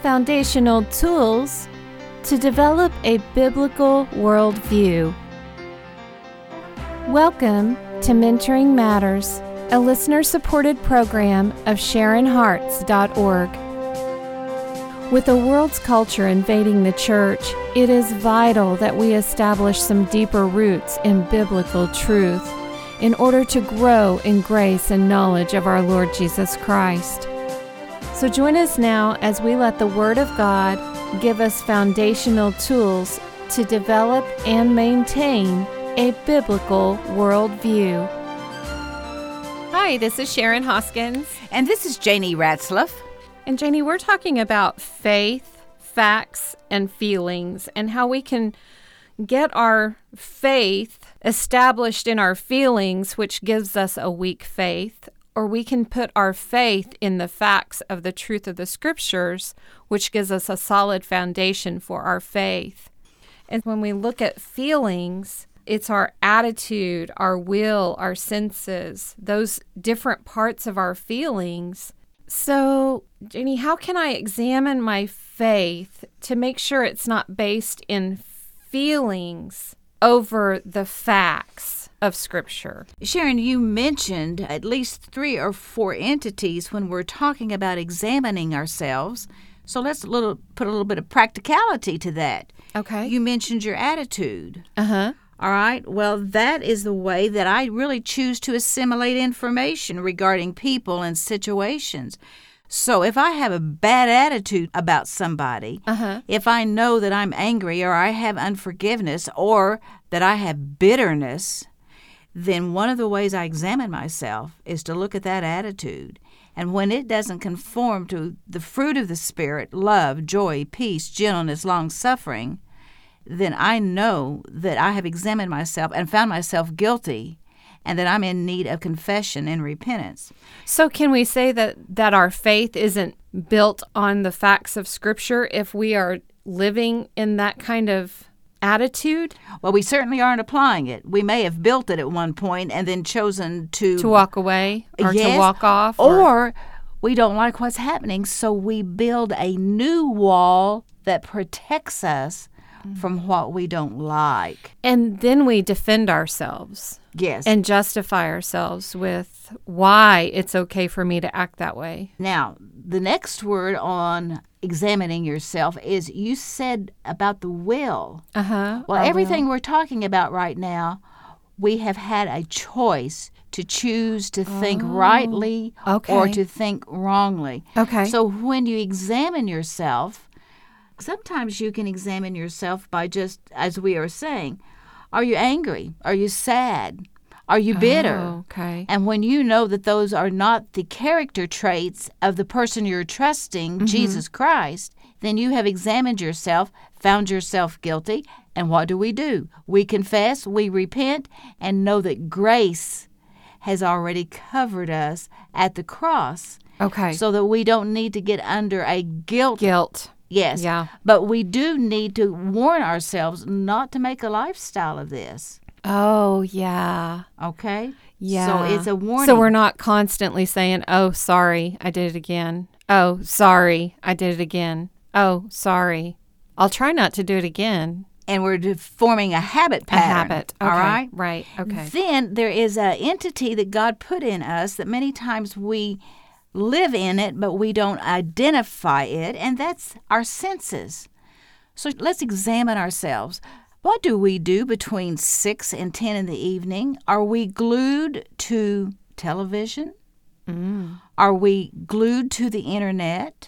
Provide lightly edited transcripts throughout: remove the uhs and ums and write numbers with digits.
Foundational tools to develop a biblical worldview. Welcome to Mentoring Matters, a listener-supported program of SharonHearts.org. With the world's culture invading the church, it is vital that we establish some deeper roots in biblical truth in order to grow in grace and knowledge of our Lord Jesus Christ. So join us now as we let the Word of God give us foundational tools to develop and maintain a biblical worldview. Hi, this is Sharon Hoskins. And this is Janie Ratzlaff. And Janie, we're talking about faith, facts, and feelings, and how we can get our faith established in our feelings, which gives us a weak faith, or we can put our faith in the facts of the truth of the Scriptures, which gives us a solid foundation for our faith. And when we look at feelings, it's our attitude, our will, our senses, those different parts of our feelings. So, Janie, how can I examine my faith to make sure it's not based in feelings over the facts of Scripture? Sharon, you mentioned at least 3 or 4 entities when we're talking about examining ourselves. So let's put a little bit of practicality to that. Okay. You mentioned your attitude. Uh-huh. All right. Well, that is the way that I really choose to assimilate information regarding people and situations. So if I have a bad attitude about somebody, if I know that I'm angry or I have unforgiveness or that I have bitterness, then one of the ways I examine myself is to look at that attitude. And when it doesn't conform to the fruit of the Spirit, love, joy, peace, gentleness, long-suffering, then I know that I have examined myself and found myself guilty and that I'm in need of confession and repentance. So can we say that our faith isn't built on the facts of Scripture if we are living in that kind of attitude? Well, we certainly aren't applying it. We may have built it at one point and then chosen to walk away or yes, to walk off. Or we don't like what's happening, so we build a new wall that protects us from what we don't like. And then we defend ourselves. Yes. And justify ourselves with why it's okay for me to act that way. Now, the next word on examining yourself is you said about the will. Uh-huh. Well, everything we're talking about right now, we have had a choice to choose to think rightly or to think wrongly. Okay. So when you examine yourself, sometimes you can examine yourself by just, as we are saying, are you angry? Are you sad? Are you bitter? Oh, okay. And when you know that those are not the character traits of the person you're trusting, Jesus Christ, then you have examined yourself, found yourself guilty, and what do? We confess, we repent, and know that grace has already covered us at the cross. Okay. So that we don't need to get under a guilt. Yes. Yeah. But we do need to warn ourselves not to make a lifestyle of this. Oh, yeah. Okay? Yeah. So it's a warning. So we're not constantly saying, oh, sorry, I did it again. Oh, sorry, I did it again. Oh, sorry. I'll try not to do it again. And we're forming a habit pattern. A habit. Okay. All right? Right. Okay. Then there is an entity that God put in us that many times we live in it, but we don't identify it, and that's our senses. So let's examine ourselves. What do we do between 6 and 10 in the evening? Are we glued to television? Are we glued to the internet?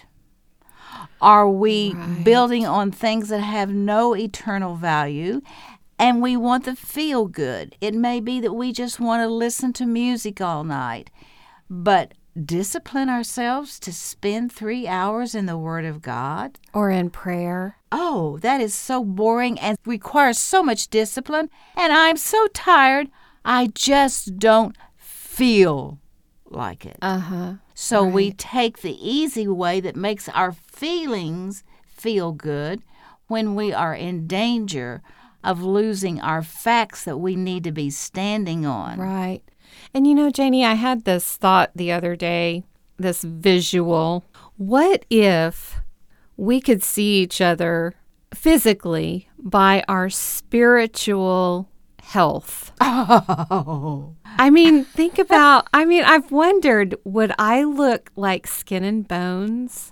Are we building on things that have no eternal value? And we want the feel good. It may be that we just want to listen to music all night, but discipline ourselves to spend 3 hours in the Word of God? Or in prayer. Oh, that is so boring and requires so much discipline. And I'm so tired, I just don't feel like it. So we take the easy way that makes our feelings feel good when we are in danger of losing our facts that we need to be standing on. Right. And you know, Janie, I had this thought the other day, this visual. What if we could see each other physically by our spiritual health. Oh. I mean, think about, I've wondered, would I look like skin and bones,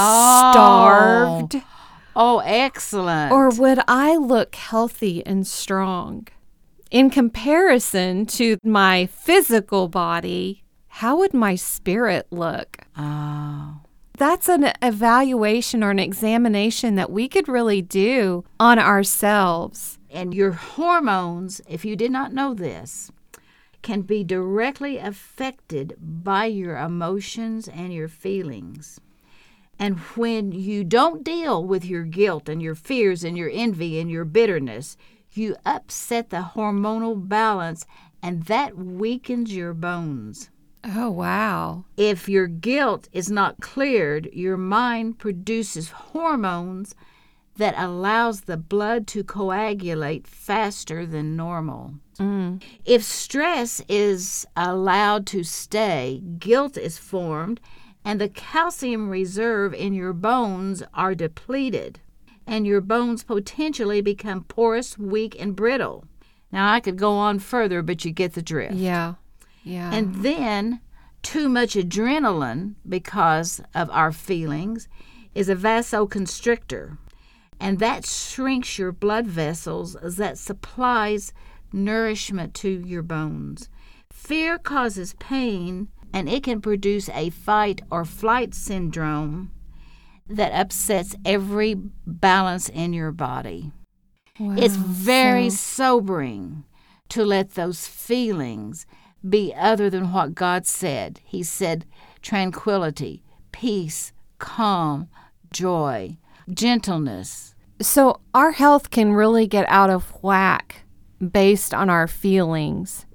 starved? Oh, excellent. Or would I look healthy and strong? In comparison to my physical body, how would my spirit look? Oh. That's an evaluation or an examination that we could really do on ourselves. And your hormones, if you did not know this, can be directly affected by your emotions and your feelings. And when you don't deal with your guilt and your fears and your envy and your bitterness, you upset the hormonal balance, and that weakens your bones. Oh, wow. If your guilt is not cleared, your mind produces hormones that allows the blood to coagulate faster than normal. If stress is allowed to stay, guilt is formed, and the calcium reserve in your bones are depleted, and your bones potentially become porous, weak, and brittle. Now, I could go on further, but you get the drift. Yeah. And then too much adrenaline, because of our feelings, is a vasoconstrictor. And that shrinks your blood vessels that supplies nourishment to your bones. Fear causes pain, and it can produce a fight or flight syndrome that upsets every balance in your body. Wow. It's very sobering to let those feelings be other than what God said. He said tranquility, peace, calm, joy, gentleness. So our health can really get out of whack based on our feelings,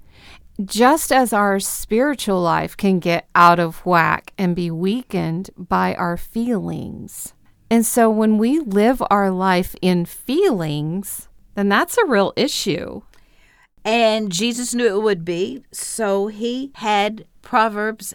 just as our spiritual life can get out of whack and be weakened by our feelings. And so when we live our life in feelings, then that's a real issue. And Jesus knew it would be, so he had Proverbs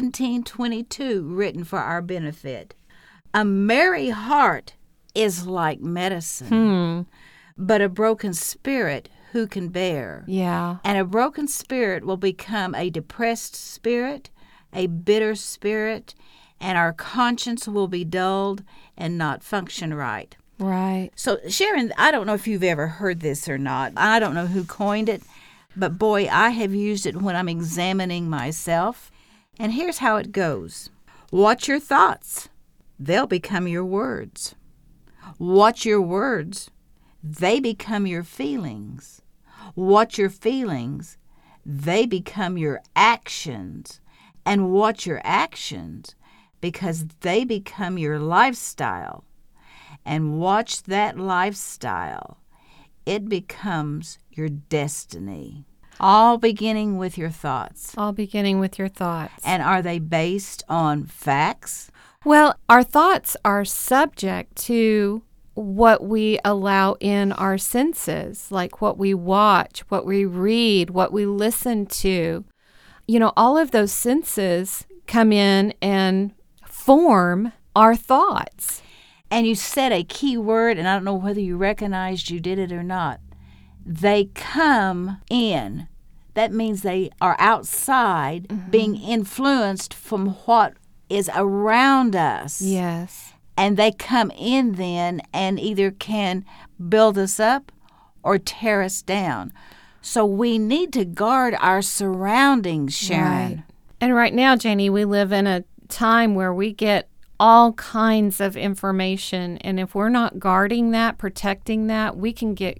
17:22 written for our benefit. A merry heart is like medicine, but a broken spirit who can bear? Yeah. And a broken spirit will become a depressed spirit, a bitter spirit, and our conscience will be dulled and not function right. Right. So, Sharon, I don't know if you've ever heard this or not. I don't know who coined it, but boy, I have used it when I'm examining myself. And here's how it goes. Watch your thoughts. They'll become your words. Watch your words. They become your feelings. Watch your feelings. They become your actions. And watch your actions, because they become your lifestyle. And watch that lifestyle. It becomes your destiny. All beginning with your thoughts. All beginning with your thoughts. And are they based on facts? Well, our thoughts are subject to what we allow in our senses, like what we watch, what we read, what we listen to. You know, all of those senses come in and form our thoughts. And you said a key word, and I don't know whether you recognized you did it or not. They come in. That means they are outside, being influenced from what is around us. Yes. And they come in then and either can build us up or tear us down. So we need to guard our surroundings, Sharon. Right. And right now, Janie, we live in a time where we get all kinds of information. And if we're not guarding that, protecting that, we can get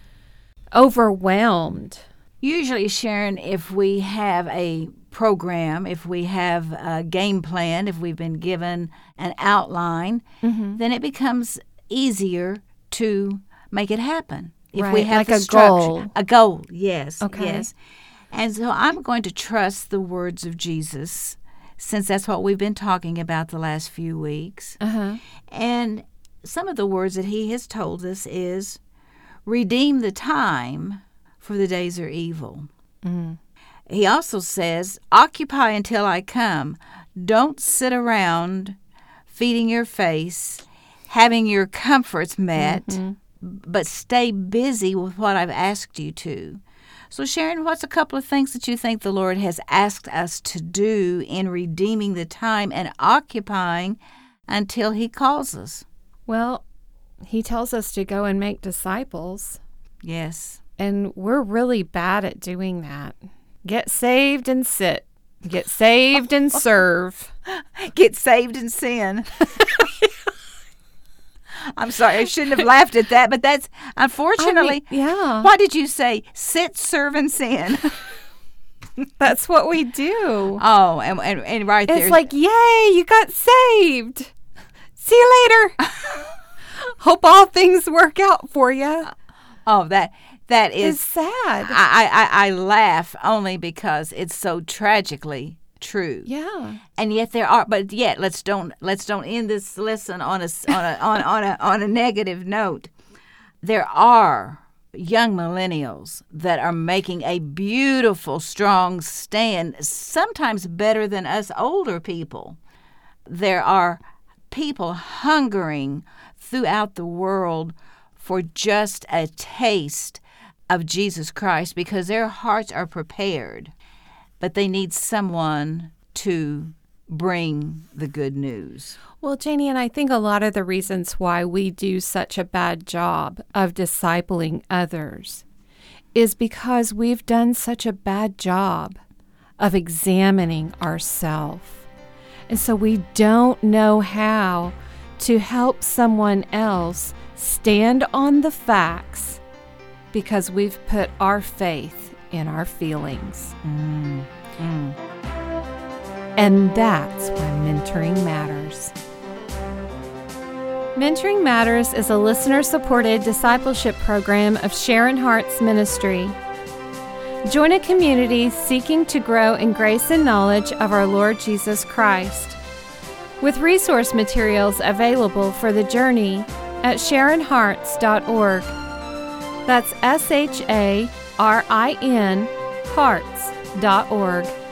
overwhelmed. Usually, Sharon, if we have a program, if we have a game plan, if we've been given an outline, then it becomes easier to make it happen. If we Right, have like the a structure. goal. A goal, yes. Okay. Yes. And so I'm going to trust the words of Jesus, since that's what we've been talking about the last few weeks. And some of the words that he has told us is, redeem the time, for the days are evil. He also says, occupy until I come. Don't sit around feeding your face having your comforts met, but stay busy with what I've asked you to. So, Sharon, what's a couple of things that you think the Lord has asked us to do in redeeming the time and occupying until He calls us? Well, He tells us to go and make disciples. Yes. And we're really bad at doing that. Get saved and sit. Get saved and serve. Get saved and sin. I'm sorry, I shouldn't have laughed at that, but that's unfortunately. Yeah. What did you say? Sit, serve, and sin. That's what we do. Oh, and right there. It's like, yay, you got saved. See you later. Hope all things work out for you. Oh, that is it's sad. I laugh only because it's so tragically true. Yeah. And yet there are, but yet let's don't end this lesson on a negative note. There are young millennials that are making a beautiful, strong stand, sometimes better than us older people. There are people hungering throughout the world for just a taste of Jesus Christ because their hearts are prepared, but they need someone to bring the good news. Well, Janie, and I think a lot of the reasons why we do such a bad job of discipling others is because we've done such a bad job of examining ourselves. And so we don't know how to help someone else stand on the facts because we've put our faith in our feelings. And that's why mentoring matters. Mentoring Matters is a listener-supported discipleship program of Sharon Hart's ministry. Join a community seeking to grow in grace and knowledge of our Lord Jesus Christ, with resource materials available for the journey at SharonHarts.org. That's SHARIN Hearts.org.